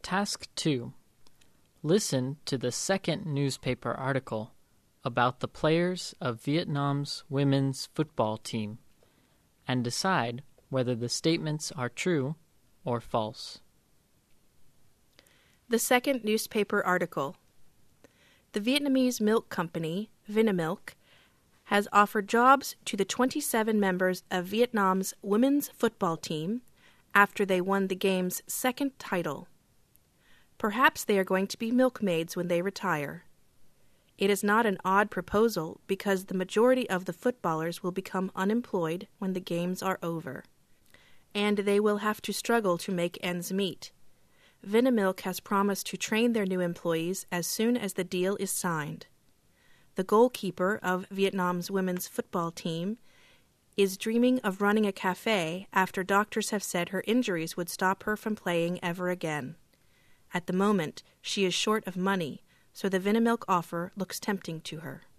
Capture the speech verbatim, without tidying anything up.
Task two. Listen to the second newspaper article about the players of Vietnam's women's football team and decide whether the statements are true or false. The second newspaper article. The Vietnamese milk company, Vinamilk, has offered jobs to the twenty-seven members of Vietnam's women's football team after they won the game's second title. Perhaps they are going to be milkmaids when they retire. It is not an odd proposal because the majority of the footballers will become unemployed when the games are over, and they will have to struggle to make ends meet. Vinamilk has promised to train their new employees as soon as the deal is signed. The goalkeeper of Vietnam's women's football team is dreaming of running a cafe after doctors have said her injuries would stop her from playing ever again. At the moment, she is short of money, so the Vinamilk offer looks tempting to her.